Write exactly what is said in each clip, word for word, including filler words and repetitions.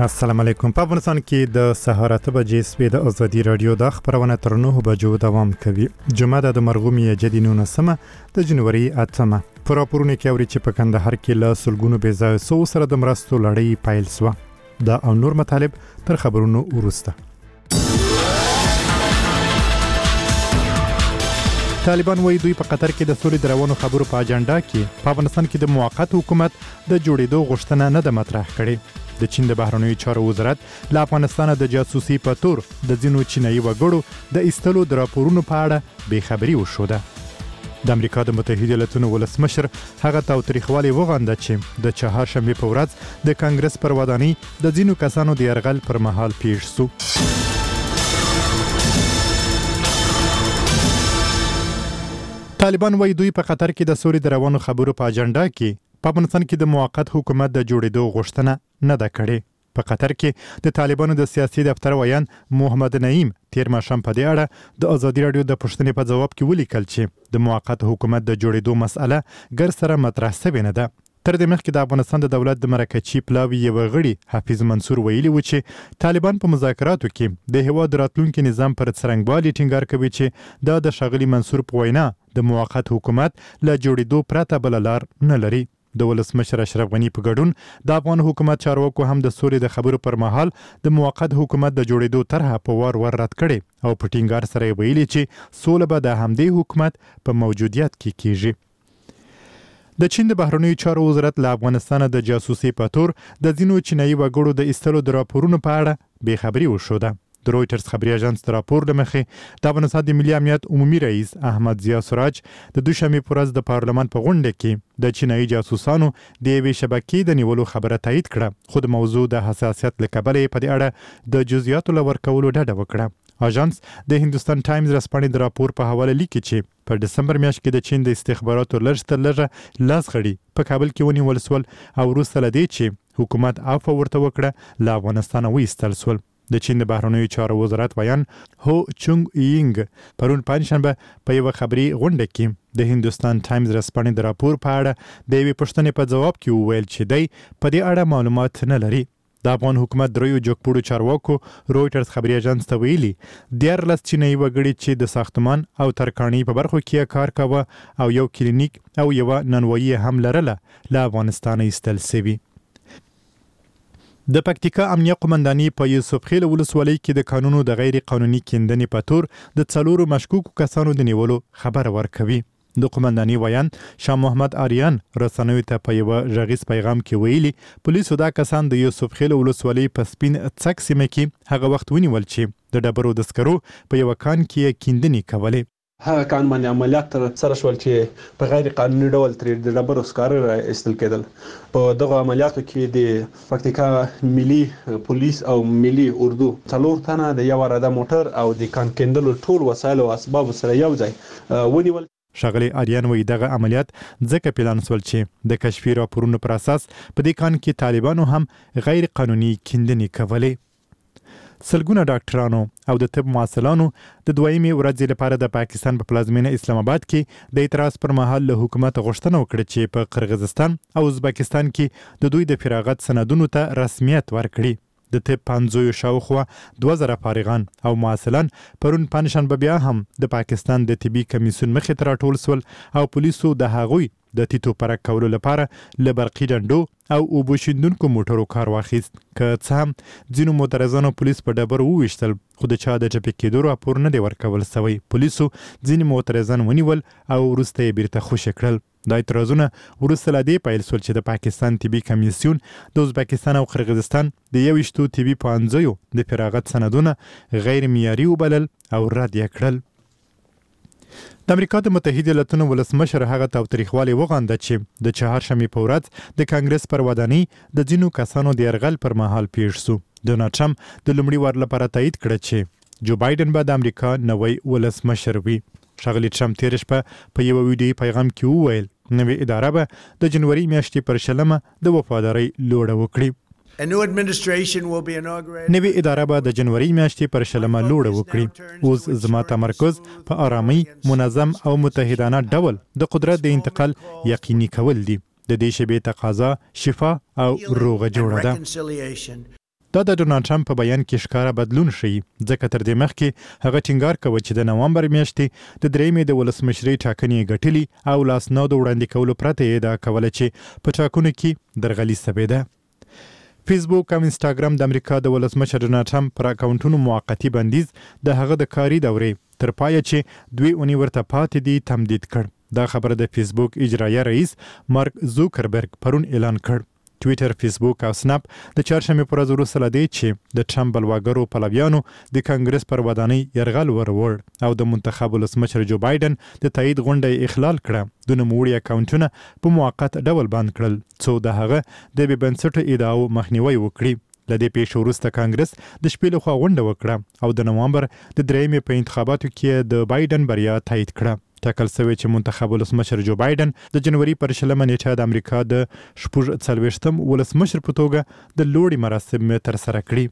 السلام علیکم. په افغانستان کې د سهار اته بجې سپې د ازادي رادیو د خبرونه تر نه بجو دوام کوي. جمعه د مرغومي جدینونه سمه د جنوري اتمه. پر راپورونه کې اوري چې په کندهار کې له سلګونو بې ځایه سو سره د مرستو لړۍ پیل شوه. دا او نور مطالب تر خبرونو وروسته. طالبان وایي دوی په قطر کې د سولې د روانو خبرو په اجنډا کې په افغانستان کې د موقت حکومت د جوړېدو غوښتنه نه ده مطرح کړې. د چین د بهرنیو چارو وزارت له افغانستان د جاسوسي په تور د ځینو چینایي وګړو د ایستلو د راپورونو په اړه بې خبري وښوده. د امریکا د متحده ایالاتونو ولسمشر هغه تاوتریخوالي وغنده چې د چهارشنبې په ورځ د کانګرس پر ودانۍ د ځینو کسانو د یرغل پر مهال پیښ شو. طالبان وایي دوی په قطر کې د سولې د روانو خبرو په اجنډا کې په افغانستان کې د موقت حکومت د جوړېدو غوښتنه نه ده کړې. په قطر کې د طالبانو د سیاسي دفتر ویان محمد نعیم تیر ماښام په دې اړه د ازادي رادیو د پوښتنې په ځواب کې ولیکل چې د موقت حکومت د جوړېدو مسأله ګر سره مطرح شوې نه ده. تر دې مخکې د افغانستان د دولت د مرکچي پلاوي یو غړي حافظ منصور ویلي و چې طالبان په مذاکراتو کې د هیواد راتلونکي نظام پر څرنګوالي ټینګار کوي چې دا د ښاغلي منصور په وینا د موقت حکومت له جوړېدو پرته بل لار نه لري. د ولسمشر اشرف غني په ګډون د افغان حکومت چارواکو هم د سولې د خبرو پر مهال د موقت حکومت د جوړېدو طرحه په وار ور رد کړي او په ټینګار سره ویلي چې سوله به د همدې حکومت په موجودیت کې کیږي. د چین د بهرنیو چارو وزارت له افغانستان د جاسوسي په تور د ځینو چینایي وګړو د ایستلو د راپورونو په اړه بې خبري وښوده. د رویټرز خبري اژانس د راپور له مخې د افغانستان د ملي امنیت عمومي رئیس احمد ضیا سراج د دوشنبې په ورځ د پارلمان په غونډه کې د چینایي جاسوسانو د یوې شبکې د نیولو خبره تایید کړه، خو د موضوع د حساسیت له کبله یې په دې اړه د جزئیاتو له ورکولو ډډه وکړه. اژانس د هندوستان ټایمز ورځپاڼې د راپور په حواله لیکي چې په دسمبر میاشت کې د چین د استخباراتو لږ تر لږه لاس غړي په کابل کې ونیول شول او وروسته له دې چې حکومت عفو ورته وکړه له افغانستانه وایستل شول. د چین د بهرنیو چارو وزارت ویان هو چونګ یینګ پرون پنځشنبه په یو خبري غونډه کې د هندوستان ټایمز ورځپاڼې د راپور په اړه د یوې پوښتنې په ځواب کې وویل چې دی په دې اړه معلومات نه لري. د افغان حکومت دریو جوګپوړو چارواکو رویټرز خبري اژانس ته ویلي دیارلس چینایي وګړي چې د ساختمان او ترکاڼۍ په برخو کې کار کاوه او یو کلینیک او یو نانوایی هم لرله له افغانستانه ایستل شوي. د پکتیکا امنیه قومنداني په یوسف خیل ولسوالۍ کې د قانونو د غیر قانوني کیندنې په تور د څلورو مشکوکو کسانو د نیولو خبر ورکوي. د قومنداني ویان شاه محمد آریان رسنیو ته په یو غږیز پیغام کې ویلي پولیسو دا کسان د یوسف خیل ولسوالۍ په سپین څک سیمه کې هغه وخت ونیول چې د ډبرو د سکرو په یو کان کې کیندنې کولې. هغه کان باندې عملیات تر سره شول چې په غیر قانوني ډول ترې د ډبرو سکاره را ایستل کېدل. په دغه عملیاتو کې د پکتیکا ملي پولیس او ملي اردو څلور تنه د یو اراده موټر او د کان کیندلو ټول وسایل او اسباب سره یو ځای ونیول. ښاغلی آریان وایي دغه عملیات ځکه پلان شول چې د کشفي راپورونو پر اساس په دې کان کې طالبانو هم غیر قانوني کیندنې کولې. سلګونه ډاکټرانو او د طب محصلانو د دویمې ورځې لپاره د پاکستان په پلازمینه اسلام آباد کې د اعتراض پر مهال له حکومت غوښتنه وکړه چې په قرغیزستان او ازبکستان کې د دوی د فراغت سندونو ته رسمیت ورکړي. د طب پنځویو شاوخوا دوه زره فارغان او محصلان پرون پنځشنبه بیا هم د پاکستان د طبي کمیسیون مخې ته راټول شول او پولیسو د هغوی د تیتو پرک کولو لپاره له برقي ډنډو او اوبو شیندونکو موټرو کار واخیست. که څه هم ځینو معترضانو پولیس په ډبرو وویشتل خو د چا د ټپي کېدو راپور نه دی ورکول شوی. پولیسو ځینې معترضان ونیول او وروسته یې بیرته خوشي کړل. دا اعتراضونه وروسته له دې پیل شول چې د پاکستان طبي کمیسیون د ازبکستان او قرغیزستان د یویشتو طبي پوهنځیو د فراغت سندونه غیر معیاري وبلل او رد یې کړل. د امریکا د متحده ایالاتونو ولسمشر هغه تاوتریخوالي وغنده چې د چهارشنبې په ورځ د کانګرس پر ودانۍ د ځینو کسانو د یرغل پر مهال پیښ شو. ډونالډ ټرمپ د لومړي وار لپاره تایید کړه چې جو بایدن به د امریکا نوی ولسمشر وي. ښاغلي ټرمپ تېره شپه په یو ویډیویي پیغام کې وویل نوې اداره به د جنوري میاشتې پر شلمه د وفادارۍ لوړه وکړي. نوې اداره به د جنوري میاشتې پر شلمه لوړه وکړي. اوس زما تمرکز په آرامۍ، منظم او متحدانه ډول د قدرت د انتقال یقیني کول دي. د دې شیبې تقاضا شفا او روغه جوړه ده. دا د ډونالډ ټرمپ په بیان کې ښکاره بدلون ښیي، ځکه تر دې مخکې هغه ټینګار کوي چې د نومبر میاشتې د درېیمې د ولسمشرۍ ټاکنې ګټلي او لاسنودو وړاندې کولو پرته یې ادعا کوله چې په ټاکنو کې درغلي سوې ده. فیسبوک او انسټاګرام د امریکا د ولسمشر ډونالډ ټرمپ پر اکاونټونو موقتی بندیز د هغه د کاري دورې تر پایه چې دوی اونۍ ورته پاتې دي تمدید کړ. دا خبره د فیسبوک اجرایه رئیس مارک زوکربرګ پرون اعلان کړ. ټویټر، فیسبوک او سناپ د چهارشنبې پر ورځ وروسته له دې چې د ټرمپ بلواګرو پلویانو د کانګرس پر ودانۍ یرغل وروړ او د منتخب ولسمشر جو بایدن د تایید غونډه اخلال کړه، د نوموړي اکاونټونه په موقت ډول بند کړل څو د هغه د بې بنسټه ادعاو مخنیوي وکړي. له دې پیښو وروسته کانګرس د شپې لخوا غونډه وکړه او د نومبر د درېیمې په انتخاباتو کې د بایدن بریا تایید کړه. ټاکل شوی چې منتخب ولسمشر جو بایدن د جنوري پر شلمه نیټه د امریکا د شپږ څلوېښتم ولسمشر په توګه د لوړې مراسم ترسره کړي.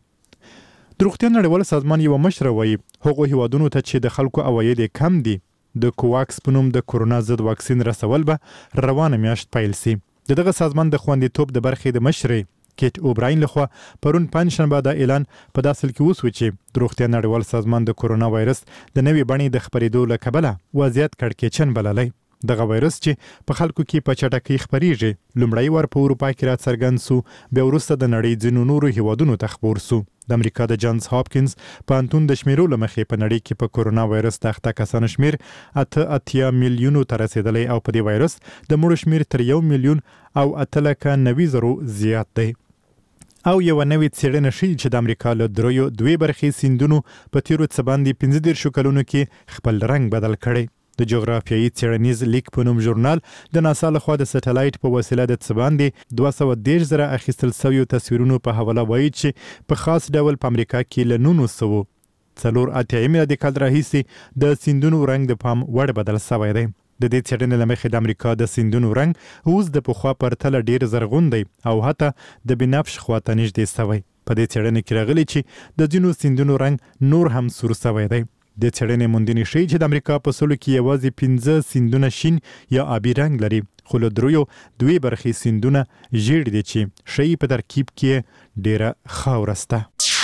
د روغتیا نړیوال سازمان یوه مشره وایي هغو هیوادونو ته چې د خلکو عواید یې کم دي د کوواکس په نوم د کورونا ضد واکسین رسول به روانه میاشت پیل سي. د دغه سازمان د خوندیتوب د برخې د مشرې کیټ اوبراین لخوا پرون پنځشنبه دا اعلان په داسل کې وسو چې د روغتیا نړیوال سازمان د کورونا وایرس د نوې بڼې د خپرېدو له کبله وضعیت کړکېچن بللی. دغه وایرس چې په خلکو کې په چټکۍ خپریږي لومړی وار په اروپا کې راڅرګند سو، بیا وروسته د نړۍ ځینو نورو هیوادونو ته خپور سو. د امریکا د جانز هاپکینز پوهنتون د شمیرو له مخې په نړۍ کې په کورونا وایرس د اخته کسانو شمیر اته اتیا میلیونو ته رسېدلی او په دې وایرس د مړو شمیر تر یو میلیون او اته لکه نوي زرو زیات دی. او یو نوې څېړنه ښیي چې د امریکا له دریو دوې برخې سیندونو په تیرو څه باندې پنځه دېرشو کلونو کې خپل رنګ بدل کړی. د جغرافیایي څېړنیز لیک په نوم ژورنال د ناسا لخوا د سټلایټ په وسیله د څه باندې دوه سوه دېرش زره اخیستل سویو تصویرونو په حواله وایي چې په خاص ډول په امریکا کې له نولس سوه څلور اتیا میلادي کال راهیسې د سیندونو رنګ د پام وړ بدل سوی دی. د دې څېړنې له مخې د امریکا د سیندونو رنګ اوس د پخوا پرتله ډېر زرغون دی او حتی د بنفش خواته نږدې سوی. په دې څېړنې کې راغلي چې د ځینو سیندونو رنګ نور هم سور سوی دی. د څېړنې موندنې ښیي چې د امریکا په سلو کې یوازې پنځه سیندونه شین یا آبي رنګ لري، خو له دریو دوې برخې سیندونه ژیړ دي چې ښیي په ترکیب کې ډېره خاوره سته.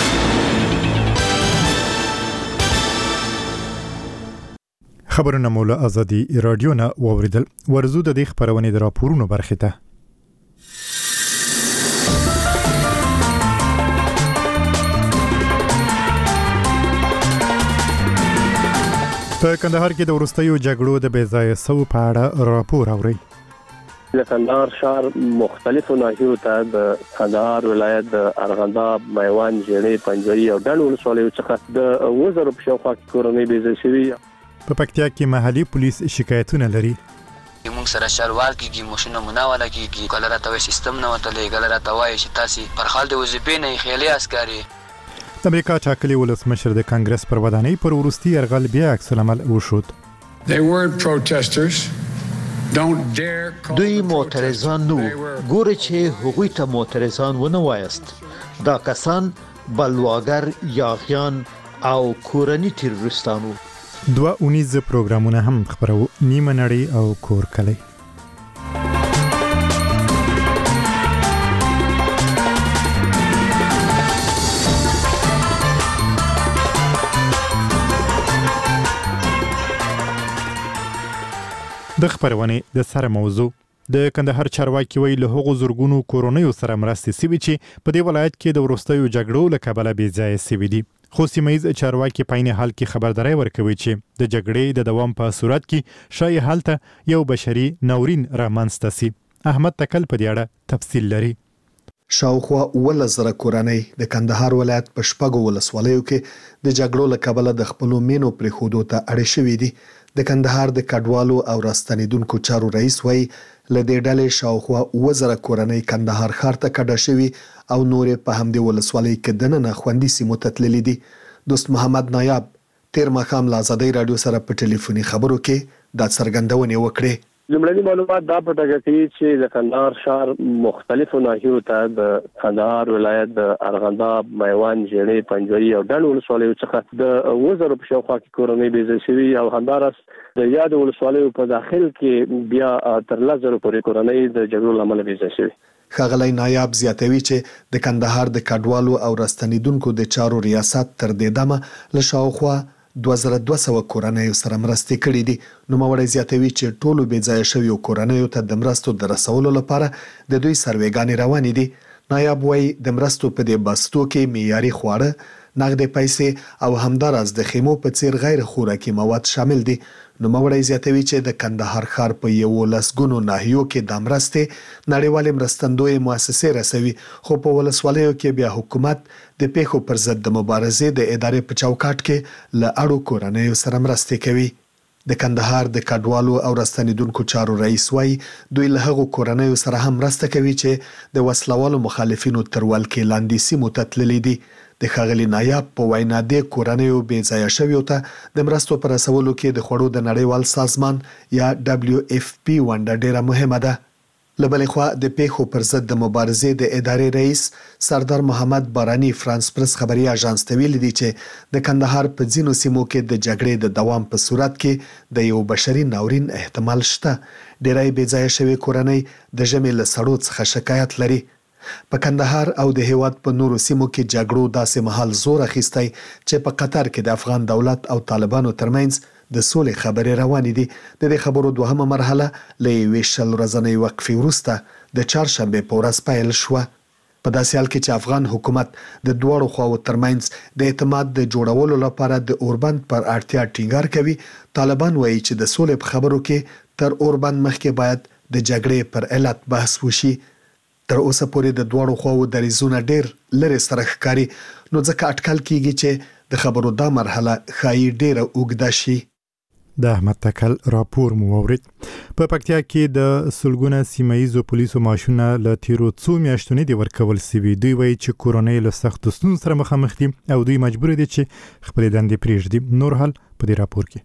خبرونه مو له ازادي رادیو نه واوریدل. ورزو د دې خبرونې د راپورونو برخې ته. په کندهار کې د وروستیو جګړو د بې ځایه سوو په اړه راپور اورئ. د کندهار ښار مختلفو ناحیو ته د کندهار ولایت د ارغنداب، میوند، ژړۍ، پنجوایي او ډنډ ولسوالیو څخه د اووه زرو په شاوخوا کې کورنۍ بې ځایه شوي. په پکتیا کې محلي پولیس شکایتونه لري. موږ سره شلوال کېږي، ماشینونه مو نه ولا کېږي، کله راته وایي سیستم نه وتلی، کله راته وایي چې تاسې پر خال د وظیفې نه یې خیالي عسکر یې. د امریکا ټاکلي ولسمشر د کانګرس پر ودانۍ پر وروستي یرغل بیا عکس العمل وښود. دوی معترضان نو ګوره چې هغوی ته معترضان ونه وایست. دا کسان بلواګر، یاغیان او کورني تیروریستانو. دوه اونیزه پروګرامونه هم خبرو، نیمه نړۍ او کور کلی. د خبرونې د سره موضوع د کندهار چارواکي ویلي له هغو زرګونو کورونیو سره مرستې سوي چې په دې ولایت کې د وروستیو جګړو له کبله بې ځایه سوي دي. خو سیمه‌ییز چارواکي په عین حال کې خبرداری ورکوي چې د جګړې د دوام په صورت کې شاید هلته یو بشري ناورین رامنځته سي. احمد تکل په دې اړه تفصیل لري. شاوخوا اوولس زره کورنۍ د کندهار ولایت په شپږو ولسوالیو کې د جګړو له کبله د خپلو مینو پرېښودو ته اړې شوي دي. د کندهار د کډوالو او راستنیدونکو چارو رئیس وایي له دې ډلې شاوخوا اووه زره کورنۍ کندهار ښار ته کډه شوي او نورې په همدې ولسوالۍ کې دننه خوندي سیمو ته تللي دي. دوست محمد نایاب تیر ماښام له ازادۍ راډیو سره په ټلیفوني خبرو کې دا څرګندونې وکړې. لومړني معلومات دا په ټاګه کوي چې د کندهار ښار مختلفو ناحیو ته د کندهار ولایت د ارغنداب، میوند، ژړۍ، پنجوایي او ډنډ ولسوالیو څخه د اووه زرو په شاوخوا کې کورنۍ بې ځایه شوي او همداراز د یادو ولسوالیو په داخل کې بیا تر لس زرو پورې کورنۍ د جګړو له امله بې ځایه شوي. ښاغلی نایاب زیاتوي چې د کندهار د کډوالو او راستنیدونکو د چارو ریاست تر دې دمه له شاوخوا دوه زره دوه سوه کورنیو سره مرستې کړې دي. نوموړی زیاتوي چې ټولو بې ځایه شویو کورنیو ته د مرستو د رسولو لپاره د دوی سروېګانې روانې دي. نایاب وایي د مرستو په دې بستو کې معیاري خواړه، نغدې پیسې او همداراز د خیمو په څیر غیر خوراکي مواد شامل دي. نوموړی زیاتوي چې د کندهار ښار په یولس ګونو ناحیو کې د مرستې نړیوالې مرستندویې مؤسسې رسوي، خو په ولسوالیو کې بیا حکومت د پیښو پر ضد د مبارزې د ادارې په چوکاټ کې له اړو کورنیو سره مرستې کوي. د کندهار د کډوالو او راستنیدونکو چارو رئیس وایي دوی له هغو کورنیو سره هم مرسته کوي چې د وسلوالو مخالفینو تر ولکې لاندې سیمو ته تللي دي. د ښاغلي نایاب په وینا د کورنیو بې ځایه شویو ته د مرستو په رسولو کې د خوړو د نړیوال سازمان یا دبلیو اف پی ونډه ډیره مهمه ده. له بلې خوا د پیښو پر ضد د مبارزې د ادارې رئیس سردار محمد بارانی فرانس پرس خبري اژانس ته ویلي دي چې د کندهار په ځینو سیمو کې د جګړې د دوام په صورت کې د یو بشري ناورین احتمال شته. ډیری بې ځایه شوي کورنۍ د ژمي له سړو څخه شکایت لري. په کندهار او د هیواد په نورو سیمو کې جګړو داسې مهال زور اخیستی چې په قطر کې د افغان دولت او طالبانو ترمنځ د سولې خبرې روانې دي. د دې خبرو دوهمه مرحله له یوې شل ورځنۍ وقفې وروسته د چهارشنبې په ورځ پیل شوه. په داسې حال کې چې افغان حکومت د دواړو خواو ترمنځ د اعتماد د جوړولو لپاره د اوربند پر اړتیا ټینګار کوي، طالبان وایي چې د سولې په خبرو کې تر اوربند مخکې باید د جګړې پر علت بحث وشي. تر اوسه پورې د دواړو خواو دریځونه ډیر لرې سره ښکاري، نو ځکه اټکل کیږي چې د خبرو دا مرحله ښایي ډیره اوږده شي. د احمد تکل راپور مو واورید. په پکتیا کې د سلګونه سیمایي پولیسو ماشونه له تیرو څو میاشتو دی ورکول سوي. دوی وایي چې کورونی له سختو ستونزو سره مخامخ دي او دوی مجبور دي چې خپل دندې پرېږدي. نور حال په دې راپور کې.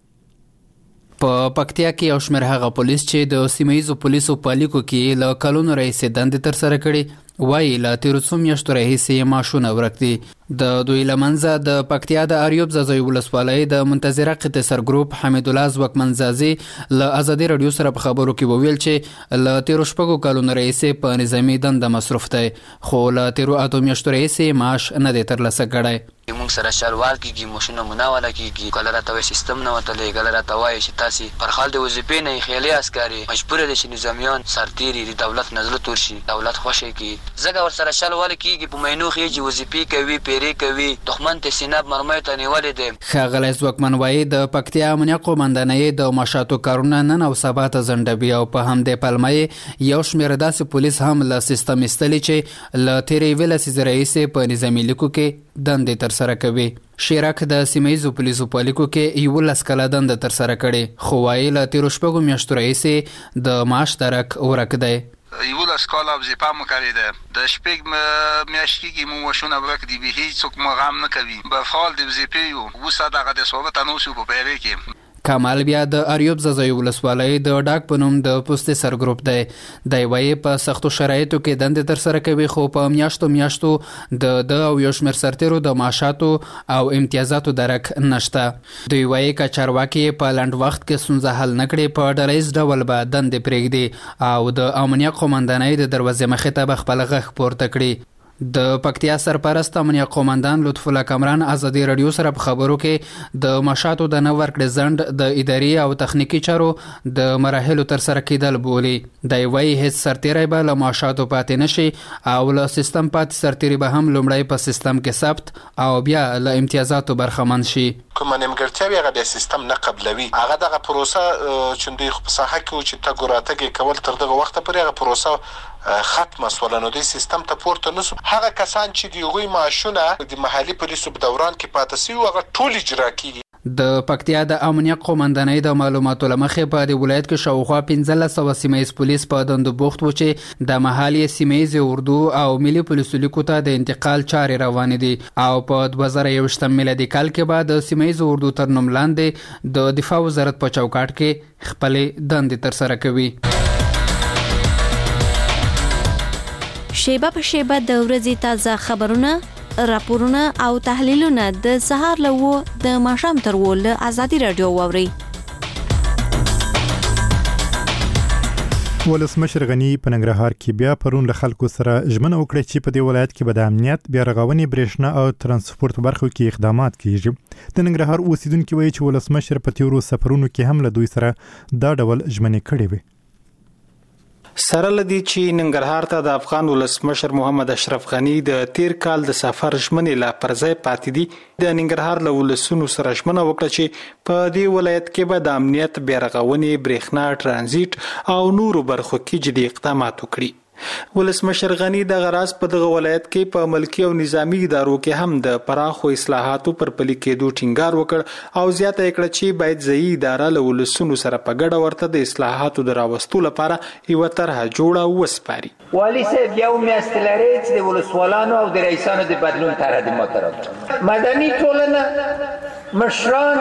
په پکتیا کې یو شمېر هغه پولیس چې د سیمایي پولیسو په لیکو کې له کلونو راهیسې دندې ترسره کړي وایي له تیرو څو میاشتو راهیسې ماشونه ورک دي. د دوی له منځه د پکتیا د اریوب ځاځي ولسوالۍ د منتظره قطع سرګروپ حمید الله ځواکمن ځاځي له ازادي رادیو سره په خبرو کې وویل چې له تیرو شپږو کلونو راهیسې په نظامي دنده مصروف دی، خو له تیرو اته میاشتو راهیسې معاش نه دی ترلاسه کړی. موږ سره شلوال کېږي، ماشونه مو نه ولا کېږي، کله راته وایي سیستم نه وتلی، کله راته وایي چې تاسې پر حال د وظیفې نه یې خیالي عسکرې مجبوره دی چې نظامیان سرتېري د دولت نه زړه تور شي، دولت خوښی کړي. ځکه ورسره شلوال کېږي، په مینو خېږي، وظیفې کوي، پیرې کوي، دښمن ته سیناب مرمیو ته نیولې دی. ښاغلی ځواکمن وایي د پکتیا امنیه قومندانۍ د ماشاتو کارونه نن او سبا ته ځنډوي او په همدې پلمه یې یو شمېر داسې پولیس هم له سیستم ایستلي چې له تېرې یوې لسیزې راهیسې په نظامي لیکو کې دندې ترسره کوي. شیراک د سیمایي پولیسو په لیکو کې یولس کاله دنده ترسره کړې، خو وایي له تیرو شپږو میاشتو راهیسې د معاش درک ورک دی. یولس کاله وظیفه مو کړې ده، د شپږ میاشتې کېږي مو ماشونه ورک دي، هېڅ څوک مو غم نه کوي. په فعال د وظیفې یو اوسه دغه د صحبت نه اوسو په پیرې کې. کمال بیا د اریوب ځاځي ولسوالۍ د ډاک په نوم د پوستې سرګروپ دی. دی وایي په سختو شرایطو کې دندې ترسره کوي، خو په میاشتو میاشتو د د او یو شمېر سرتېرو د معاشاتو او امتیازاتو درک نشته. دوی وایي که چارواکي په لنډ وخت کې ستونزه حل نه کړي په ډلیز ډول به دندې پرېږدي او د امنیه قومندانۍ د دروازې مخې ته به خپل غږ پورته کړي. د پکتیا سرپرست امنیه قومندان لطف الله کامران ازادي رادیو سره په خبرو کې د ماشاتو د نه ورکړې ځنډ د اداري او تخنیکی چارو د مراحلو ترسره کېدل بولي. دی وایي هیڅ سرتېری به له ماشاتو پاتې نشي او له سیستم پاتې سرتېري به هم لومړی په سیستم کې ثبت او بیا له امتیازاتو برخمن شي. کومه نیمګړتیاوې هغه د سیستم نه قبلوي، هغه دغه پروسه چې دوی په ساحه کې چې تګ راتګ کول تر دغه وخته پورې هغه پروسه ختمه سوله، نو د سیستم ته پورته نسو. هغه کسان چې د هغوی معاشونه د محلي پولیسو په دوران کې پاتې سوي هغه ټول اجرا کیږي. د پکتیا د امنیه قومندانۍ د معلوماتو له مخې په دې ولایت کې شاوخوا پنځلس سوه سیمه ییز پولیس په دندو بوخت و چې د محلي سیمه ییز اردو او ملي پولیسو لیکو ته د انتقال چارې روانې دي او په دوه زره یوویشتم میلادي کال کې به د سیمه ییز اردو تر نوم لاندې د دفاع وزارت په چوکاټ کې خپلې دندې ترسره کوي. شیبه په شیبه د ورځې تازه خبرونه، راپورونه او تحلیلونه د سهار له وو د ماښام تر وو له ازادي رادیو واوري. ولسمشر غنی په ننګرهار کې بیا پرون له خلکو سره ژمنه وکړه چې په دې ولایت کې به د امنیت بیا رغونې برېښنا او ترانسپورت برخو کې اقدامات کیږي. د ننګرهار اوسیدونکو وایي چې ولسمشر په تیرو سفرونو کې هم له دوی سره دا ډول ژمنې کړې وي. سره لدی چې ننګرهار ته د افغان ولسمشر محمد اشرف غنی د تیر کال د سفر ژمنې لا پرځای پاتې دي. د ننګرهار له ولسونو سره ژمنه وکړه چې په دې ولایت کې به د امنیت بیا رغونې برېښنا ترانزیت او نورو برخو کې جدي اقدامات وکړي. ولسمشر غنی د غراس په دغه ولایت کې په ملکی او نظامی ادارو کې هم د پراخو اصلاحاتو پر پلي کېدو ټینګار وکړ او زیاته کړه چې باید ځایي اداره له ولسونو سره په ګډه ورته د اصلاحاتو د راوستلو لپاره یوه طرحه جوړه وسپاري. والی صاحب یو میاشت لري چې د ولسوالانو او د رئیسانو د بدلون طرح د محترم مدني ټولنه مشران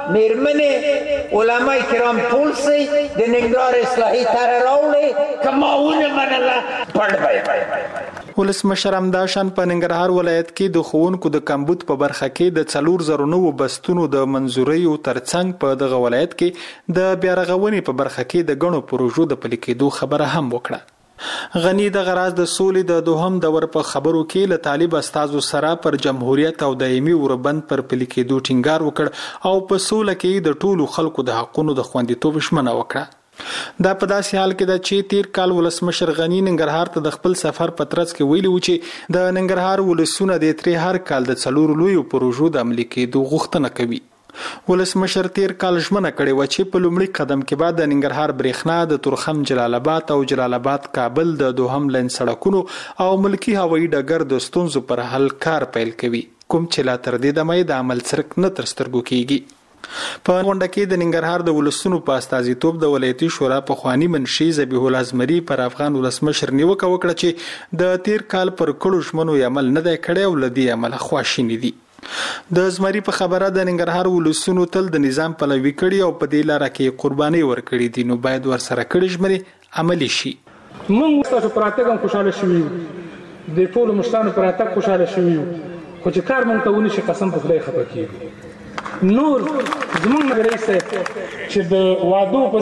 میرمنې علما کرام ټول سي د ننګرهار اصلاحي طرح راوړي کماونه منله پړ وای. ولسمشر همداشان په ننګرهار ولایت کې د ښوونکو د کمبود په برخه کې د څلور زره نوو بستونو د منظورۍ ترڅنګ په دغه ولایت کې د بیا رغونې په برخه کې د ګڼو پروژو د پلي کېدو خبره هم وکړه. غنی د غراز د سولې د دوهم دور په خبرو کې له طالب استادو سره پر جمهوریت او دایمي اوربند پر پلي کېدو ټینګار وکړ او په سوله کې د ټولو خلکو د حقونو د خوندیتوب ژمنه وکړه. دا په داسې حال کې ده چې تیر کال ولسمشر غنی ننګرهار ته د خپل سفر په ترڅ کې ویلي و چې د ننګرهار ولسونه د ترې هر کال د څلورو لویو پروژو د عملي کېدو غوښتنه کوي. ولسمشر تیر کال ژمنه کړې و چې په لومړي قدم کې بعد د ننګرهار برېښنا د تورخم جلال آباد او جلال آباد کابل د دوهم لین سړکونو او ملکی هوایي ډګر د ستونزو پر حل کار پیل کوي، کوم چې لا تر دې دمه د عمل څرک نه تر سترګو کیږي. په غونډه کې د ننګرهار د ولسونو په استازیتوب د ولایتي شورا پخوانی منشي ذبیح الله ازمري پر افغان ولسمشر نیوکه وکړه چې د تیر کال پر کړو ژمنو عمل نه دی کړی او لدی عمل خواشینی دي. د ازمري په خبره د ننګرهار ولسونو تل د نظام پلوي کړي او په دې لاره کې قرباني ورکړي دي، نو باید ورسره کړي ژمنې عملي شي. موږ تاسو پراتګ هم خوشاله شوي یو، د ټولو مشرانو پراتګ خوشاله شوي یو، خو چې کار موږ ته ونشي قسم په خدای خفه کېږو. نور زموږ مګرۍ صاحب چې د وعدو په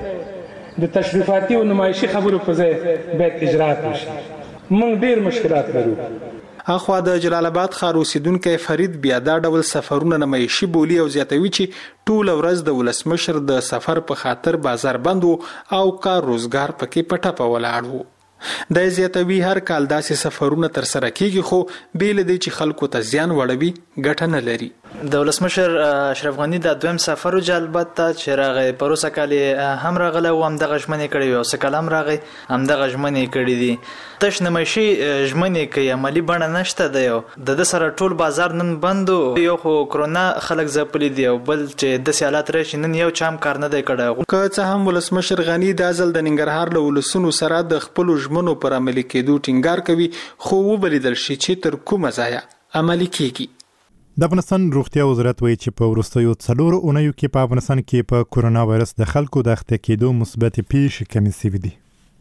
ځای د تشریفاتي او نمایشي خبرو په ځای باید اجرات وشي. موږ ډېر مشکلات لرو. اخوا د جلال آباد ښار اوسیدونکی فرید بیا دا ډول سفرونه نمایشي بولي او زیاتوي چې ټول ورځ د ولسمشر د سفر په خاطر بازار بند او کار روزګار پکې پټه ولاړ وو. د زیاتوي هر کال داسې سفرونه تر سره کیږي خو بیل دی چې خلکو ته زیان وړوي ګټه نه لري. د ولسمشر اشرف غنی د دویم سفر جلال آباد ته چې راغی پروسه کالي هم راغله او هم د غشمنې کړي او سکلام راغی هم د غشمنې کړي دي. تش نمایشي ژمنې کوي عملی بڼه نشته دی. د د سره ټول بازار نن بند یو خو کرونا خلک زپلی دی او بل چې د سیالات راشي نن یو چام کار نه دی کړی. که څه هم ولسمشر غنی د ازل د ننګرهار له ولسونو سره د خپل ژمنو پر عملي کېدو ټینګار کوي خو وبلیدل شي چې تر کومه ځایه عملي کیږي. د افغانستان روغتیا وزارت وایي چې په وروستیو څلورو اونیو کې په افغانستان کې په کورونا وایرس د خلکو د اخته کېدو مثبت پیښې کمې شوې دي.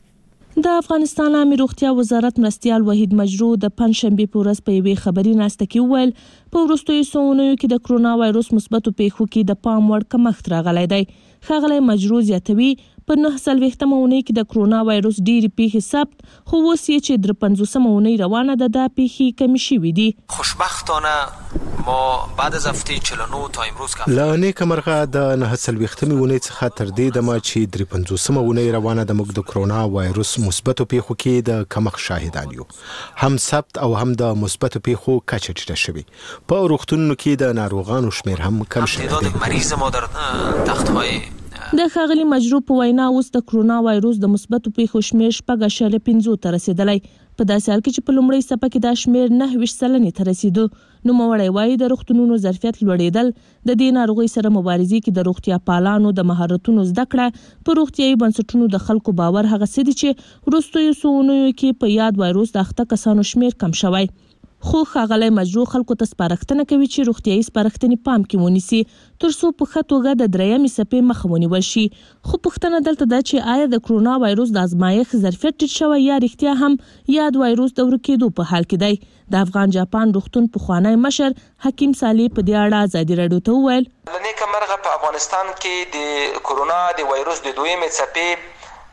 د افغانستان عامه روغتیا وزارت مرستیال وحید مجرو د پنځشنبه په ورځ په یوې خبري ناسته کې وویل په وروستیو څو اونیو کې د کورونا وایرس مثبت پیښو کې د پام وړ کمښت راغلی دی. ښاغلی مجرو زیاتوي په نه څلوېښتمه اونۍ کې د کورونا وایرس ډېرې پیښې ثبت خو اوس یې چې درې پنځوسمه اونۍ روانه ده دا پیښې کمې شوې دي. خوشبختانه ما بعد از هفته چهل و نه تا امروز که له نیکه مرغه د نه څلوېښتمې اونۍ څخه تر دې دمه چې درې پنځوسمه اونۍ روانه ده موږ د کورونا وایرس مثبتو پیښو کې د کمښت شاهدان یو. هم ثبت او هم د مثبتو پیښو کچه ټیټه شوې. په روغتونونو کې د ناروغانو شمیر هم کم شوی دی. تعداد مریض ما در تخت‌های د ښاغلي مجرو په وینا اوس د کورونا وایرس د مثبتو پیښو شمیر شپږ اعشاریه پنځه ته رسیدلی. په داسې حال کې چې په لومړۍ څپه کې دا شمیر نهه ویشت سلنې ته رسیدو. نوموړی وایي د روغتونونو ظرفیت لوړېدل د دې ناروغۍ سره مبارزې کې د روغتیا پالانو د مهارتونو زده کړه په روغتیایي بنسټونو د خلکو باور هغه څه دي چې وروستیو څو اونیو کې په یاد وایرس د اخته کسانو شمیر کم شوی. خو ښاغلی مجرو خلکو ته سپارښتنه کوي چې روغتیایي سپارښتنې پام کې ونیسي تر څو په ښه توګه د درېیمې څپې مخه ونیول شي. خو پوښتنه دلته ده چې آیا د کورونا وایرس د ازمایښت ظرفیت ټیټ شوی یا رښتیا هم یاد وایرس د ورکېدو په حال کې دی. د افغان جاپان روغتون پخوانی مشر حکیم صالح په دې اړه ازادي راډیو ته وویل له نیکه مرغه په افغانستان کې د کورونا د وایرس د دویمې څپې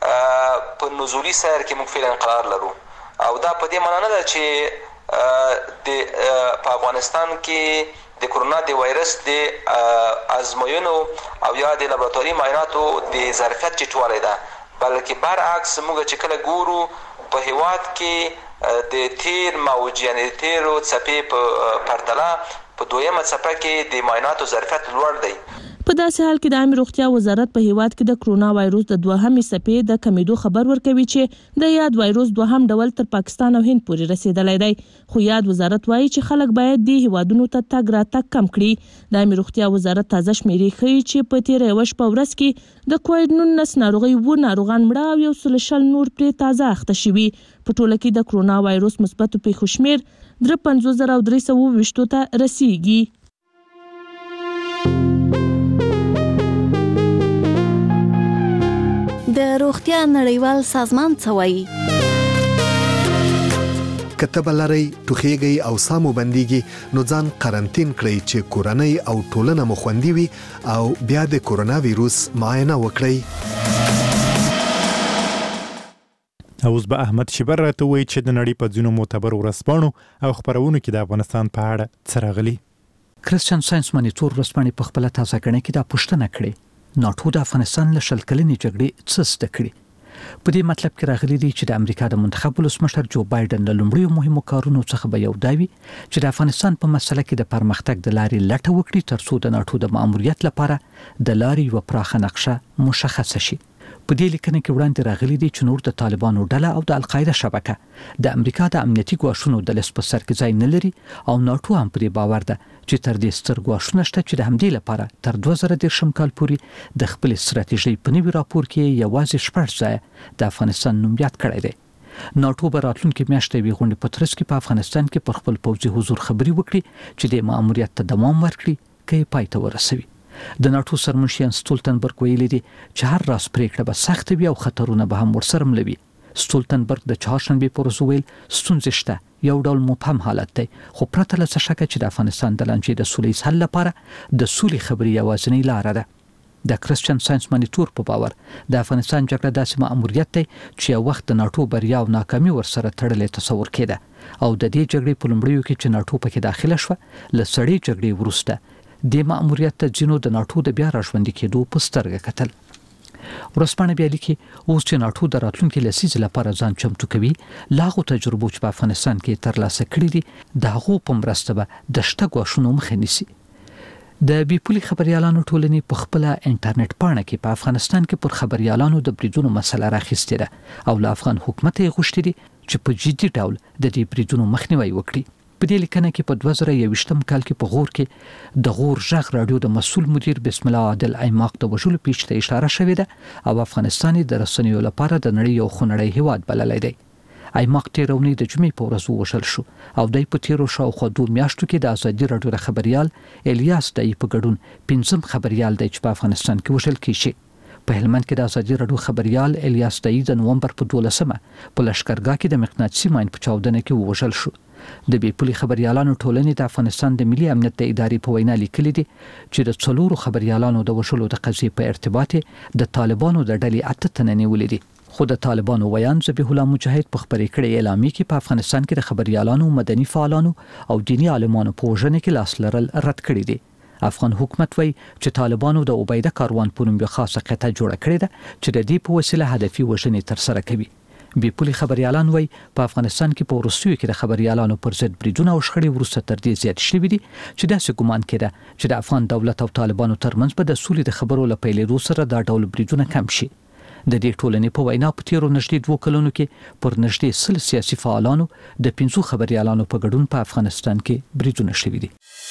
په نزولي سیر کې موږ فعلا قرار لرو او دا په دې معنی نه ده چې د په افغانستان کې د کرونا د وایرس د ازموینو او یا د لابراتواري معایناتو د ظرفیت ټیټوالی ده، بلکې برعکس موږ چې کله ګورو په هیواد کې د تیر موج یعنې د تیرو څپې په پرتله په دویمه څپه کې د معایناتو ظرفیت لوړ دی. په داسې حال کې د عامه روغتیا وزارت په هیواد کې د کرونا وایروس د دوهمې څپې د کمیدو خبر ورکوي چې د یاد وایروس دوهم ډول تر پاکستان او هند پورې رسیدلی دی، خو یاد وزارت وایي چې خلک باید د هیوادونو ته تګ راتګ کم کړي. د عامه روغتیا وزارت تازه شمیرې ښیي چې په تیره یوه شپه ورځ کې د کووډ نولس ناروغۍ اووه ناروغان مړه او یو سل شل نور پرې تازه اخته شوي. په ټوله کې د کرونا وایروس مثبتو پیښو شمیر درې پنځوس زره او درې سوه اوویشتو ته رسیږي. د روغتیا نړیوال سازمان څه وایي؟ کتب لري ټوخیږي او سامو بنديږي نو ځان قرنټین کړئ چې کورنۍ او ټولنه مو خوندي وي او بیا د کرونا وایروس معاینه وکړئ. اوس به احمد شبر راته وایي چې د نړۍ په ځینو معتبرو ورځپاڼو او خپرونو کې د افغانستان په اړه څه راغلي. کرسچن ساينس مانیټور ورځپاڼې په خپل تازه کړنه کې دا پوښتنه کړې ناټو د افغانستان له شل کلنې جګړې څه زده کړي. په دې مطلب کې راغلي دي چې د امریکا د منتخب ولسمشر جو بایدن له لومړیو مهمو کارونو څخه به یو دا وي چې د افغانستان په مسله کې د پرمختګ د لارې لټه وکړي ترڅو د ناټو د ماموریت لپاره د لارې یوه پراخه نقشه مشخصه شي. په دې لیکنه کې وړاندې راغلي دي چې نور د طالبانو ډله او د القاعده شبکه د امریکا د امنیتي ګواښونو د لست په سر کې ځای نه لري او ناټو هم پرې باور ده چې تر دې ستر ګواښونه شته چې د همدې لپاره تر دوه زره دېرشم کال پورې د خپل ستراتیژۍ په نوي راپور کې یوازې شپږ ځایه د افغانستان نوم یاد کړی دی. ناټو به راتلونکي میاشت یوې غونډې په ترڅ کې په افغانستان کې پر خپل پوځي حضور خبري وکړي چې د ماموریت ته دوام ورکړي که یې پای ته ورسوي. د ناټو سرمنشي ستولتنبرګ ویلي دي چې هر راز پریکړه به سخت وي او خطرونه به هم ورسره ملوي. ستولتنبرګ د چهارشنبې پر ورځ ویل ستونزې شته، یو ډول مبهم حالت دی، خو پرته له څه شکه چې د افغانستان د لانجې د سولې حل لپاره د سولې خبرې یوازینۍ لاره ده. د کرسچن ساينس مانیټور په باور د افغانستان جګړه داسې ماموریت دی چې یو وخت د ناټو بریا او ناکامي ورسره تړلې تصور کېده او د دې جګړې په لومړیو کې چې ناټو پکې داخله شوه له سړې جګړې وروسته د ماموریت ته ځینو د ناټو د بیا راژوندي کېدو په سترګه کتل. ورځپاڼه بیا لیکي اوس چې ناټو د راتلونکي لسیزې لپاره ځان چمتو کوي له هغو تجربو چې په افغانستان کې ترلاسه کړي دي د هغو په مرسته به د شته ګواښونو مخه نیسي. د بي پولي خبريالانو ټولنې په خپل انټرنیټ پاڼه کې په افغانستان کې پر خبريالانو د بریدونو مسله راخیستې ده او له افغان حکومت یې غوښتي دي چې په جدي ډول د دې بریدونو مخنیوي وکړي. په دې لیکنه کې په دوه زره یوویشتم کال کې په غور کې د غور ژغ رادیو د مسؤل مدیر بسم الله عادل ایماق د وژلو پیښې ته اشاره شوې ده او افغانستان د رسنیو لپاره د نړۍ یو خونړی هیواد بللی دی. ایماق تېره اونۍ د جمعې په ورځ ووژل شو او دی په تیرو شاوخوا دوه میاشتو کې د ازادي راډیو د خبریال الیاس دای په ګډون پنځم خبریال دی چې په افغانستان کې وژل کیږي. په هلمند کې د ازادي راډیو خبریال الیاس دای د نومبر په دولسمه په لشکرګاه کې د مقناطیسي ماین په چاودنه کې وژل شو. د بي پولي خبريالانو ټولنې د افغانستان د ملي امنیت د ادارې په وینا لیکلي دي چې د څلورو خبريالانو د وژلو د قضیې په ارتباط د طالبانو د ډلې اته تنه نیولې دي. خو د طالبانو ویان ذبیح الله مجاهد په خبرې کړې اعلامیه کې په افغانستان کې د خبريالانو، مدني فعالانو او دینی عالمانو په وژنه کې لاس لرل رد کړی دي. افغان حکومت وایي چې طالبانو د عبیده کاروان په نوم یو خاصه قطعه جوړه کړې ده چې د دې په وسیله هدفي وژنې ترسره کوي. بي پولي خبريالان وایي په افغانستان کې په وروستیو کې د خبريالانو پر ضد بریدونه او شخړې وروسته تر دې زیات شوي دي چې داسې ګمان کېده چې د افغان دولت او طالبانو ترمنځ به د سولې د خبرو له پیلېدو سره دا ډول بریدونه کم شي. د دې ټولنې په وینا په تیرو نږدې دوه کلونو کې پر نږدې سل سیاسي فعالانو د پنځو خبريالانو په ګډون په افغانستان کې بریدونه شوي دي.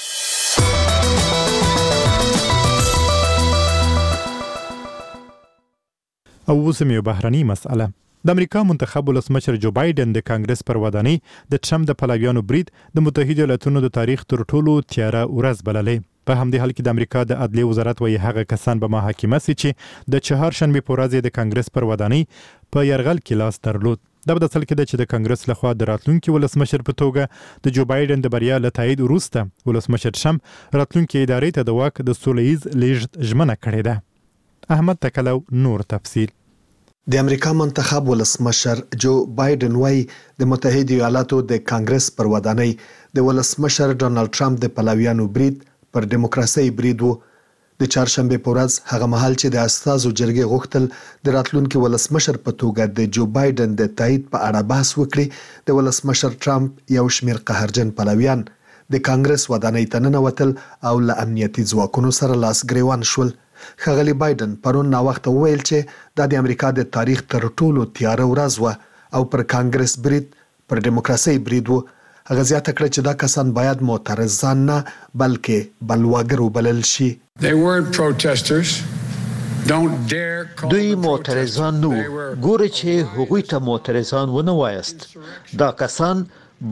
او اوس یو بهرني مسأله. د امریکا منتخب ولسمشر جو بایدن د کانګرس پر ودانۍ د ټرمپ د پلویانو برید د متحده ایالاتونو د تاریخ تر ټولو تیاره ورځ بللې. په همدې حال کې د امریکا د عدلیې وزارت وایي هغه کسان به محاکمه سي چې د چهارشنبې په ورځ د کانګرس پر ودانۍ په یرغل کې لاس درلود. دا به د اصل کې ده چې د کانګرس لخوا د راتلونکي ولسمشر په توګه د جو بایدن د بریا له تایید وروسته ولسمشر ټرمپ راتلونکي ادارې ته د واک د سوله ییز لیږد ژمنه کړې ده. احمد تکلو نور تفصیل. د امریکا منتخب ولسمشر جو بایدن وايي د متحده ایالاتو د کانګرس پر ودانۍ د ولسمشر ډونالد ټرمپ د پلویانو برید پر دیموکراسي برید وو. د چهارشنبه په ورځ هغه مهال چې د استازو جرګې غوښتل د راتلونکي ولسمشر په توګه د جو بایدن د تایید په اړه بحث وکړي، د ولسمشر ټرمپ یو شمېر قهرجن پلویان د کانګرس ودانۍ ته ننوتل او له امنیتي ځواکونو سره لاس ګریوان شول. ښاغلي بایدن پرون ناوخته وویل چې دا د امریکا د تاریخ تر ټولو تیاره ورځ وه او پر کانګرس برید پر دیموکراسي برید وو. هغه زیاته کړه چې دا کسان باید معترضان نه بلکې بلواګر وبلل شي. دوی معترضان نو، ګوره چې هغوی ته معترضان ونه وایست. دا کسان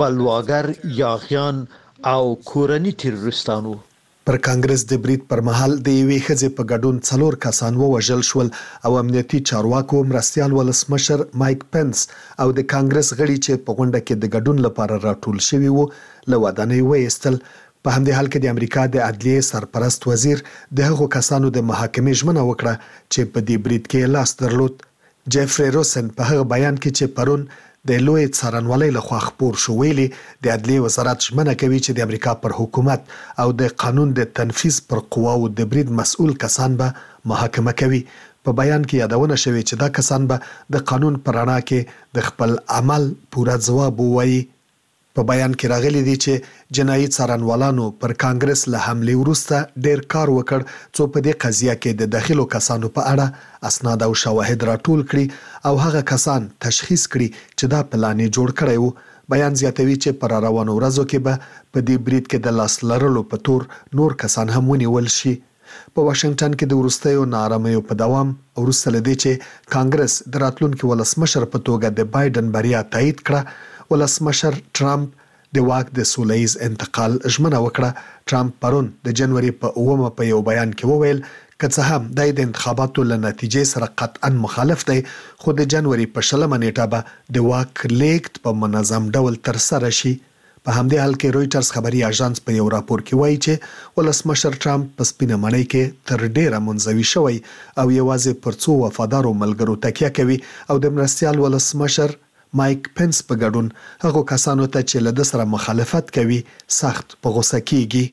بلواګر، یاغیان او کورني تروریستانو. پر کانګرس د برید پر مهال د یوې ښځې په ګډون څلور کسان ووژل شول او امنیتي چارواکو مرستیال ولسمشر مایک پنس او د کانګرس غړي چې په غونډه کې د ګډون لپاره راټول شوي وو له ودانۍ وایستل. په همدې حال کې د امریکا د عدلیې سرپرست وزیر د هغو کسانو د محاکمې ژمنه وکړه چې په دې برید کې لاس درلود. جیفري روسن په هغه بیان کې چې پرون د لوی څارنوالۍ لخوا خپور شو ویلي د عدلیې وزارت ژمنه کوي چې د امریکا پر حکومت او د قانون د تنفیذ پر قواو د برید مسؤل کسان به محاکمه کوي. په بیان کې یادونه شوې چې دا کسان به د قانون پر رڼا کې د خپل عمل پوره ځواب ووایي. په بیان کې راغلي دي چې جنایي څارنوالانو پر کانګرس له حملې وروسته ډیر کار وکړ څو په دې قضیه کې د داخلو کسانو په اړه اسناد او شواهد راټول کړي او هغه کسان تشخیص کړي چې دا پلان یې جوړ کړی وو. بیان زیاتوي چې پر روانو ورځو کې به په دې برید کې د لاس لرلو په تور نور کسان هم ونیول شي. په واشنگټن کې د وروستیو ناارامیو په دوام وروسته لدی چې کانګرس د راتلونکي ولسمشر په توګه د بایدن بریا تایید کړه، ولسمشر ټرمپ د واک د سولهییز انتقال ژمنه وکړه. ټرمپ پرون د جنوري په اوومه په یو بیان کې وویل که څه هم د انتخاباتو له نتیجې سره قطعا مخالف دی، خو د جنوري په شلمه نیټه به د واک لیږد په منظم ډول ترسره شي. په همدې حال کې رويټرز خبري اژانس په یو راپور کې وایي چې ولسمشر ټرمپ په سپینه مړۍ کې تر ډیره منزوي شوی او یوازې پر څو وفادارو ملګرو تکیه کوي او د مرستیال ولسمشر مایک پنس په ګډون هغو کسانو ته چې له د سره مخالفت کوي سخت په غوسه کیږي.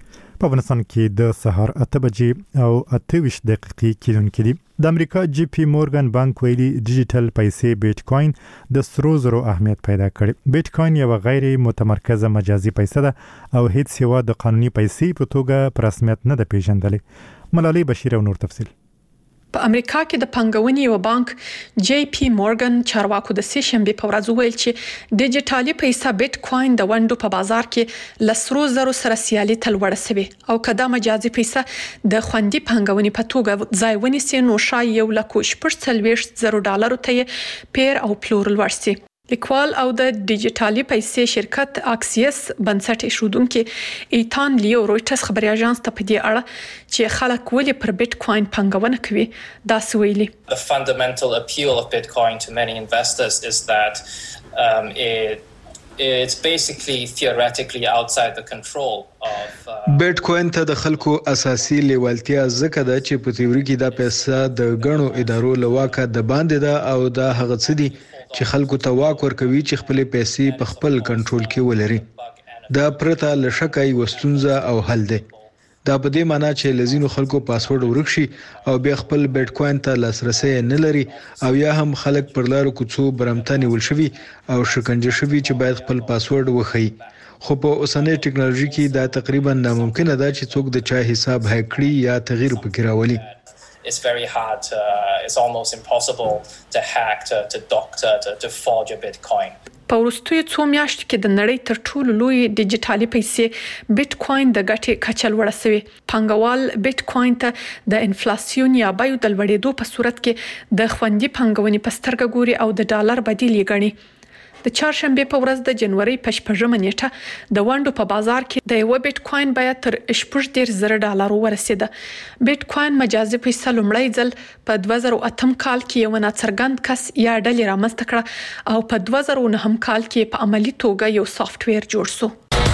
په افغانستان کې د سهار اته بجې او اته ویشت دقیقې کېدونکې دي. د امریکا جی پی مورګان بانک ویلي ډیجیټل پیسې بیت کوین د سرو زرو اهمیت پیدا کړي. بیت کوین یو غیر متمرکزه مجازي پیسه ده او هیڅ یو د قانوني پیسې په توګه په رسمیت نه ده پیژندلې. ملالۍ بشیر او نور تفصیل. په امریکا کې د پنګونې یو بانک جی پی مورګان چارواکو د سه شنبه په ورځ ویل چې ډیجیټالي پیسې بیت کوین د ونډو په بازار کې لسرو زرو سره سیالي تل وړ سوي او کدا مجازي پیسې د خوندي پنګونې په توګه ځای ونیسي نو شای یو لکه شپږ څلوېښت زرو ډالرو ته پیر او پلورل ورسي. لیکوال او د ډیجیټالي پیسې شرکت اکسیس بنسټ ایښودونکي ایتان لیو رويټرز خبري اژانس ته په دې اړه چې خلک ولې پر بیت کوین پنګونه کوي دا سویلي. The fundamental appeal of Bitcoin to many investors is that um, it it's basically theoretically outside the control of بیت کوین ته د خلکو اساسي لیوالتیا ځکه ده چې په تیوري کې دا پیسې د غنو ادارو لواکه د باندې ده او دا هغه څه دي چې خلکو ته واک ورکوي چې خپل پیسې په خپل کنټرول کې ولري. دا پرته له شکه یو ستونزه او حل دی. دا په دې معنی چې لزینو خلکو پاسورډ ورک شي او بیا خپل بیت کوین ته لاسرسي نه لري او یا هم خلک پر لارو کوڅو برمته نیول شوي او شکنجه شوي چې باید خپل پاسورډ وخی. خو په اوسنۍ ټکنالوژي کې دا تقریبا ناممکنه ده چې څوک د چا حساب هک کړي یا تغییر پکې راولي. It's very hard, uh, it's almost impossible to hack, to, to doctor, to, to forge a Bitcoin. په وروستیو څو میاشتو کې د نړۍ تر ټولو لوی ډیجیټالي پیسې بیت کوین د ګټې کچه لوړه شوې. پانګوال بیت کوین ته د انفلاسیون یا بیو د لوړېدو په صورت کې د خوندي پانګونې په سترګه ګوري او د ډالر بدیل یې ګڼي. د چهارشنبه په ورځ د جنوري په شپږمه نیټه د ونډو په بازار کې د یو بیت کوین بیه تر شپږ دېرش زره ډالرو ورسېده. بیت کوین مجازي پیسې لومړی ځل په دوه زره اتم کال کې یو ناڅرګند کس یا ډلې رامنځته کړه او په دوه زره نهم کال کې په عملی توګه یو سافټویر جوړ شو.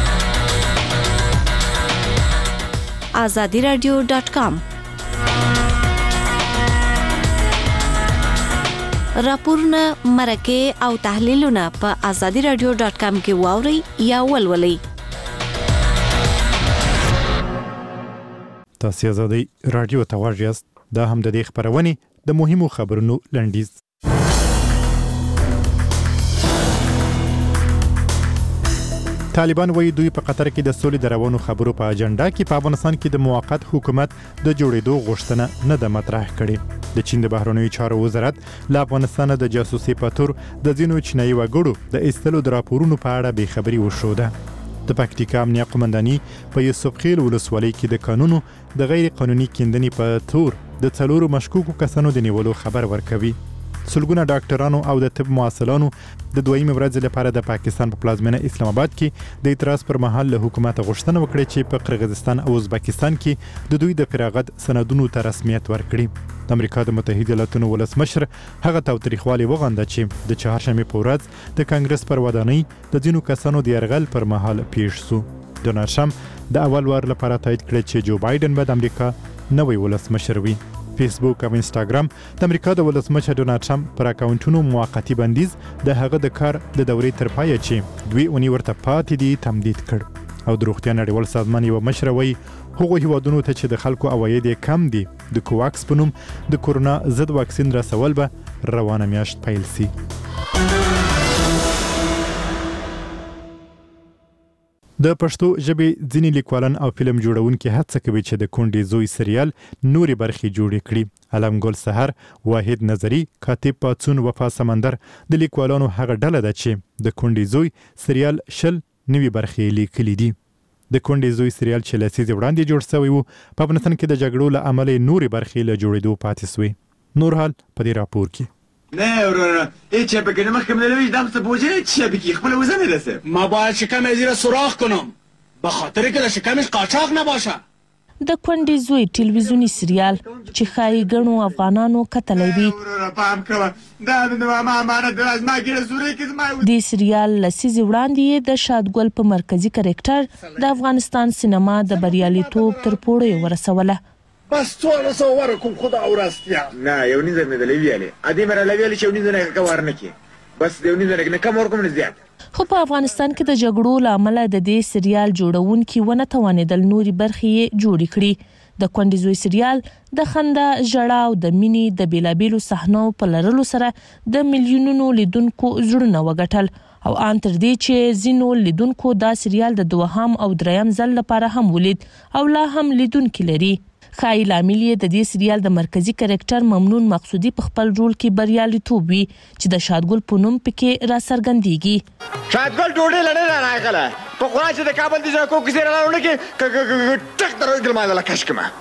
آزادی رادیو ډاټ کام راپورونه مرکه او تحلیلونه په آزادي رادیو ډاٹ کام کې واوري یا ولولئ. تاسو آزادي رادیو ته غواړئ یاست. دا هم د دې خبرونه د مهمو خبرونو لنډیز. طالبان وایي دوی په قطر کې د سولې د روانو خبرو په اجنډا کې په افغانستان کې د موقت حکومت د جوړېدو غوښتنه نه ده مطرح کړې. د چین د بهرنیو چارو وزارت له افغانستان د جاسوسي په تور د ځینو چینایي وګړو د ایستلو د راپورونو په اړه بې خبري وښوده. د پکتیکا امنیه قومنداني په یوسف خیل ولسوالۍ کې د قانونو د غیر قانوني کیندنې په تور د څلورو مشکوکو کسانو د نیولو خبر ورکوي. سلګونه ډاکټرانو او د طب محصلانو د دویمې ورځې لپاره د پاکستان په پلازمینه اسلام آباد کې د اعتراض پر مهال له حکومت غوښتنه وکړه چې په قرغیزستان او ازبکستان کې د دوی د فراغت سندونو ته رسمیت ورکړي. د امریکا د متحده ایالاتونو ولسمشر هغه تاوتریخوالي وغنده چې د چهارشنبه په ورځ د کانګرس پر ودانۍ د ځینو کسانو د یرغل پر مهال پیښ شو. ډونالډ ټرمپ د اول وار لپاره تایید کړ چې جو بایدن به د امریکا نوی ولسمشر وي. فیسبوک او انستاګرام د امریکا د ولسمشر ډونالډ ټرمپ پر اکاونټونو موقتی بندیز د هغه د کار د دورې تر پایه چې دوی اونۍ ورته پاتې دي تمدید کړ. او د روغتیا نړیوال سازمان یو مشر وایي هغو هیوادونو ته چې د خلکو عواید کم دي د کوواکس په نوم د کورونا ضد واکسین رسول به روانه میاشت پیل سي. د پښتو ژبې ځینې لیکوالان او فلم جوړونکي هڅه کوي چې د کونډې زوی سریال نورې برخې جوړې کړي. علم ګل سحر، واحد نظری، کاتب پاتسون، وفا سمندر د لیکوالانو هغه ډله ده چې د کونډې زوی سریال شل نوې برخې لیکلي دي. د کونډې زوی سریال چې لسیزې وړاندې جوړ شوی و په افغانستان کې د جګړو له امله نورې برخې له جوړېدو پاتې شوې. نور حال په دې راپور کې. نه ورونه هیچ بگه نمخ ملویش دمست بوجه هیچ بگی خبل وزه میرسه. ما باید شکم زیر سوراخ کنم به خاطر که شکمش قاچاق نباشه. د کونډې زوی ټلویزیونی سریال چې خای غنو افغانانو کتلې وی پام کوه دا د ما امانت د ما ګره زوري کې ما د سریال لسیزې وړاندې د شادګل په مرکزی کریکټر د افغانستان سینما د بریالیتوب تر پوړې ورسوله. بس تو صور کوم خدا اورستیا نه یو نه نه د لیویالي ادي مر لیویالي چې ونی نه کور نه کی بس د ونی نه کم ور کوم نه زیات. خو په افغانستان کې د جګړو لامل د دې سریال جوړونکي ونه توانېدل نوري برخې جوړې کړي. د کونډې زوی سریال د خندا، ژړا او د مینې د بیلابیلو صحنو په لرلو سره د میلیونونو لیدونکو زړونه وګټل او ان تر دې چې زینو لیدونکو دا سریال د دوهم او دریم ځل لپاره هم ولید او لا هم لیدونکي لري. خای لامل د دې سریال د مرکزی کریکټر ممنون مقصودی په خپل رول کې بریالیتوب وی چې د شادګل په نوم پکې را څرګندېږي. شادګل ډوډۍ لړې نه راغله په قرآن چې د کابل د ځکو کې زیره راوړل کې ټک درګل ما د لکش کما.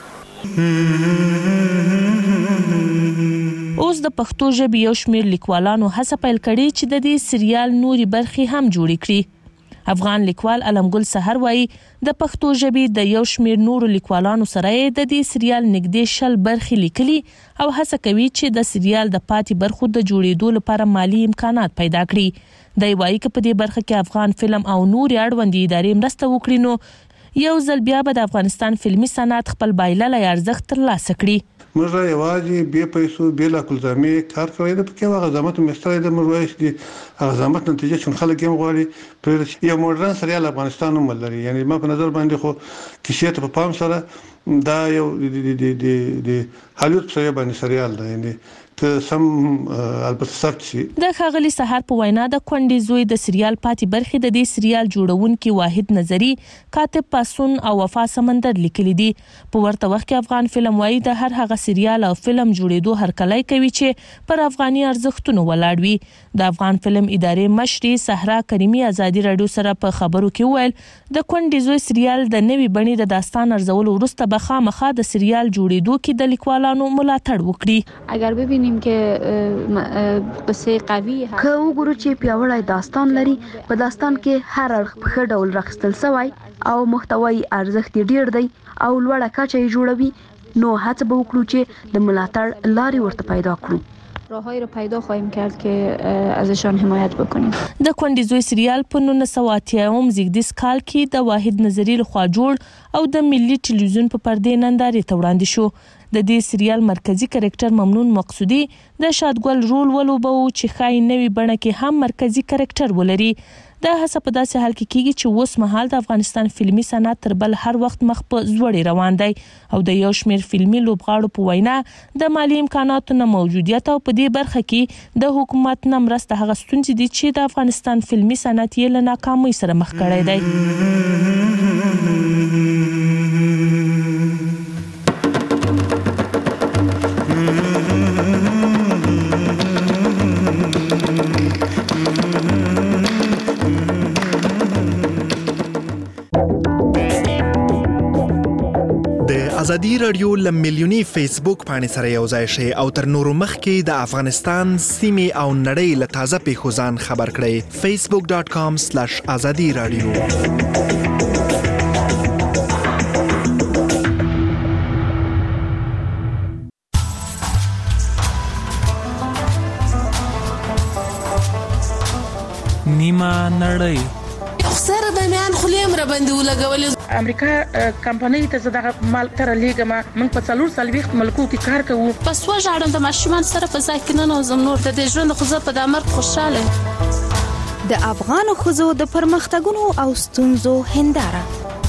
اوس د پښتو ژبې یو شمېر لیکوالانو هڅه پیل کړې چې د دې سریال نوري برخې هم جوړې کړي. افغان لیکوال علم ګل سحر وایي د پښتو ژبې د یو شمېر نورو لیکوالانو سره د دې سریال نږدې شل برخې لیکلي او هڅه کوي چې د سریال د پاتې برخو د جوړېدو لپاره مالی امکانات پیدا کړي. دی وایي چې په دې برخه کې افغان فلم او نورې اړوندې ادارې مرسته وکړي نو یو ځل بیا به د افغانستان فلمي صنعت خپل بایللی ارزښت ترلاسه کړي. موږ یوازې بې پیسو بې لا کلزامې کار کوي د پکې هغه زحمت مستری د موږ وایي چې هغه زحمت نتیجه چې خلک یې غواړي پر یو مودرن سریال افغانستان هم لري. یعنی ما په نظر باندې خو کیسه ته په پام سره دا یو د د د د هالیوډ سریال باندې سریال دی. یعنی ته سم البته سخت شي. د خاغلی سحر په وینا د کونډې زوی د سریال پاتې برخې د دې سریال جوړونکي واحد نظری، کاتب پاسون او وفا سمندر لیکلي دي. په ورته وخت کې افغان فلم وایي د هر هغه سریال او فلم جوړېدو هرکلی کوي چې پر افغاني ارزښتونو ولاړ وي. د افغان فلم ادارې مشري صحرا کریمي ازادي رادیو سره په خبرو کې ویل د کونډې زوی سریال د نوي بڼې د داستان ارزولو وروسته به خامخا د سریال جوړېدو کې د لیکوالانو ملاتړ وکړي. اگر ببینیم کې قصه قوي که وګورو چې پیاوړی داستان لري، په داستان کې هر اړخ په ښه ډول راخیستل شوی او محتوایي ارزښت ډیر دی او لوړه کچه یې جوړوي، نو هڅه به وکړو چې د ملاتړ لارې ورته پیدا کړو. راههایی رو پیدا خواهیم کرد که ازشان حمایت بکنیم. د کونډې زوی سریال په نولس سوه اتیایم زیږدیز کال کې د واحد نظری لخوا جوړ او د ملي ټلویزیون په پردې نندارې ته وړاندې شو. د دې سریال مرکزی کریکټر ممنون مقصودی د شادګل رول ولوبو چې خای نوی بڼه کې هم مرکزی کریکټر ولري. دا هڅه په داسې حال کې کیږي چې اوس مهال د افغانستان فلمي صنعت تر بل هر وخت مخ په زوړې روان دی او د یو شمېر فلمي لوبغاړو په وینا د مالی امکاناتو نه موجودیت او په دې برخه کې د حکومت نه مرسته هغه ستونزې دي چې د افغانستان فلمي صنعت یې له ناکامۍ سره مخ کړی دی. ازادي رادیو ل میلیونی فیسبوک باندې سره یو ځای شي او تر نورو مخکې د افغانستان سیمې او نړۍ له تازه پیښو ځان خبر کړئ. فیسبوک ډاٹ کام سلیش ازادي رادیو. نیمه نړۍ سره د میان خلیم را باندې ولګولې. امریکا کمپنۍ ته زړه مال تر لیګما موږ په څلور سلويخت ملکو کې کار کوو. پس و ژړم د ماشومان سره په ځای کې نه نوزم نور د دې ژوند خو زه په دامر خوشاله. د افغان خزو د پرمختګونو او ستونزو هنداره.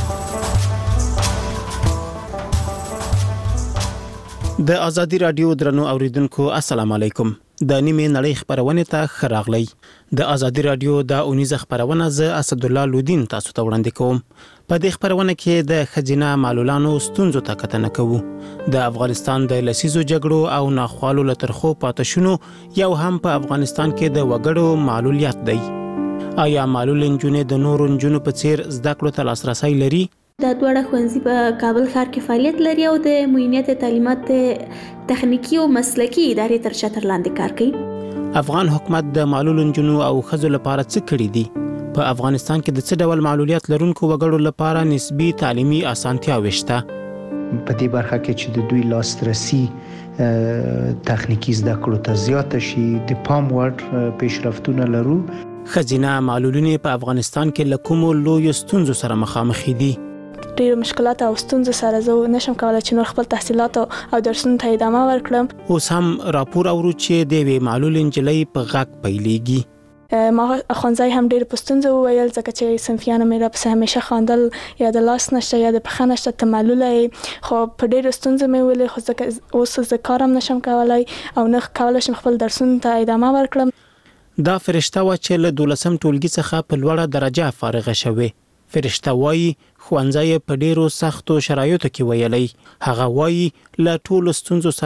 د ازادي رادیو درنو اوریدونکو السلام علیکم. د نیمه نړۍ خبرونه ته خراغلی. د ازادي رادیو د اونیزه خبرونه ز اسد الله لودین تاسو ته وړاندې کوم. په دې خبرونه کې د خزینه معلولانو ستونزو ته کتنه کوو. د افغانستان د لسیزو جګړو او ناخوالو لترخو پاتشونو یو هم په افغانستان کې د وګړو معلولیت دی. آیا معلول انجونې د نورو انجونو په څیر زده کړو ته لاسرسي لري؟ د دوړه ښوونځي په کابل ښار کې فعالیت لري او د معینیت تعلیمات تخنیکی او مسلکی ادارې تر چتر لاندې کار کوي. افغان حکومت د معلول انجونو او ښځو لپاره څه کړی دي؟ په افغانستان کې د څه ډول معلولیت لرونکو وګړو لپاره نسبی تعلیمي اسانتیاوې شته؟ په دې برخه کې چې د دوی لاسرسي تخنیکی زده کړو ته زیات شي د پام وړ پیشرفتونه لرو. خزینه معلولینې په افغانستان کې له کومو لویو ستونزو سره مخامخ دي؟ ډېر مشکلات او ستونزې سره زه نشم کولای چې نور خپل تحصیلات او درسونو ته ادامه ورکړم. اوس هم راپور اورو چې د یوې معلول نجلۍ په غږ پیلېږي. ما ښوونځی هم ډېر په ستونزه وویل ځکه چې صنفیانو مې راپسې همیشه خواندل یا د لاس نشته یا د پښه نشته ته معلوله یې، خو په ډېرو ستونزو مې ویلې خو ځکه اوس زه کار هم نشم کولی او نه کولی شم خپل درسونو ته ادامه ورکړم. دا فرشته وه چې له دولسم ټولګي څخه په لوړه درجه فارغه شوې. فرشته وایي ښوونځی په ډېرو سختو شرایطو کې ویلی. هغه وایي له ټولو ستونزو سره